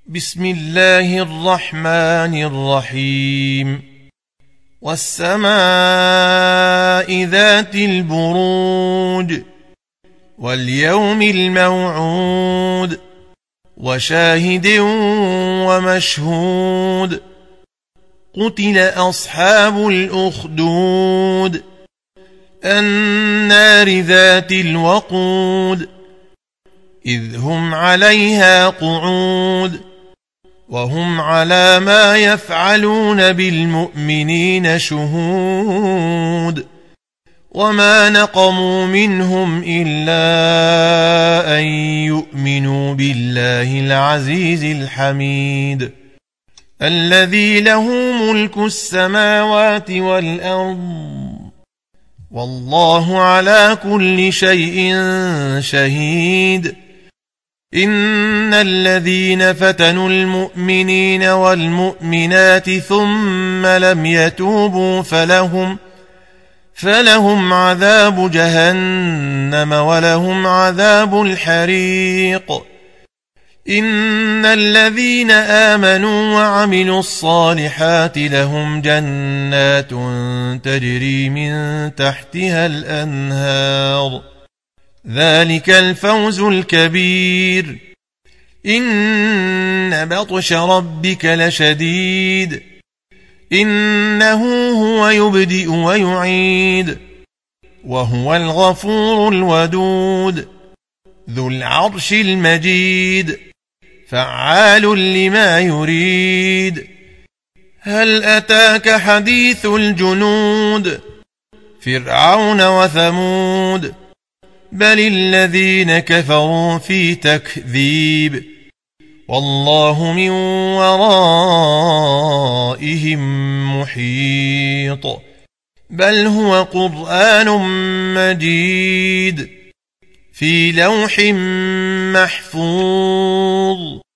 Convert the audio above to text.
بسم الله الرحمن الرحيم والسماء ذات البروج واليوم الموعود وشاهد ومشهود قتل أصحاب الأخدود النار ذات الوقود إذ هم عليها قعود وهم على ما يفعلون بالمؤمنين شهود وما نقموا منهم إلا أن يؤمنوا بالله العزيز الحميد الذي له ملك السماوات والأرض والله على كل شيء شهيد إن الذين فتنوا المؤمنين والمؤمنات ثم لم يتوبوا فلهم عذاب جهنم ولهم عذاب الحريق إن الذين آمنوا وعملوا الصالحات لهم جنات تجري من تحتها الأنهار ذلك الفوز الكبير إن بطش ربك لشديد إنه هو يبدئ ويعيد وهو الغفور الودود ذو العرش المجيد فعال لما يريد هل أتاك حديث الجنود فرعون وثمود بل الذين كفروا في تكذيب والله من ورائهم محيط بل هو قرآن مجيد في لوح محفوظ